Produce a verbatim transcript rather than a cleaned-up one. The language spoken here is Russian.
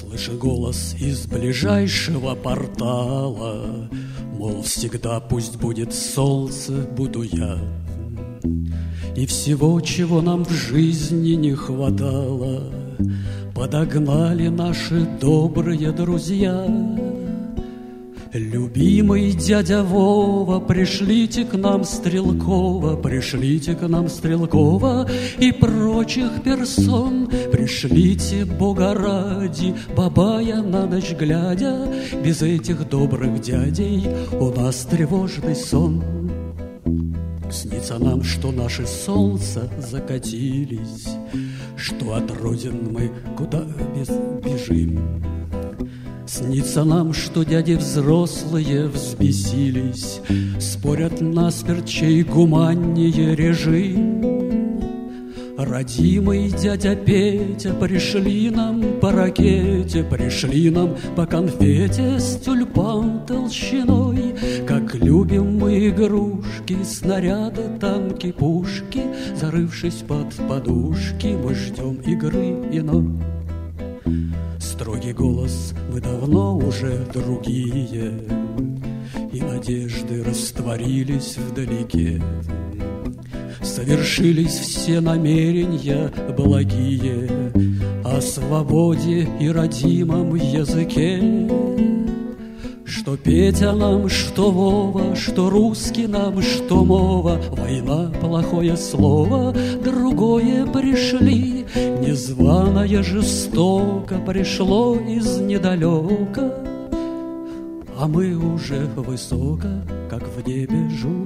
Слышу голос из ближайшего портала, мол, всегда пусть будет солнце, буду я. И всего, чего нам в жизни не хватало, подогнали наши добрые друзья. Любимый дядя Вова, пришлите к нам Стрелкова, пришлите к нам Стрелкова и прочих персон. Пришлите, Бога ради, Бабая на ночь глядя, без этих добрых дядей у нас тревожный сон. Снится нам, что наши солнца закатились, что от родин мы куда бежим. Снится нам, что дяди взрослые взбесились, спорят насмерть, чей гуманнее режим. Родимый дядя Петя, пришли нам по ракете, пришли нам по конфете с тюльпан толщиной. Как любим мы игрушки, снаряды, танки, пушки, зарывшись под подушки, мы ждем игры иной. Строгий голос, мы давно уже другие, и надежды растворились вдалеке. Совершились все намерения благие о свободе и родимом языке. Что Петя нам, что Вова, что русский нам, что мова, война — плохое слово, другое пришли. Незваное жестоко пришло из недалека, а мы уже высоко, как в небе жук.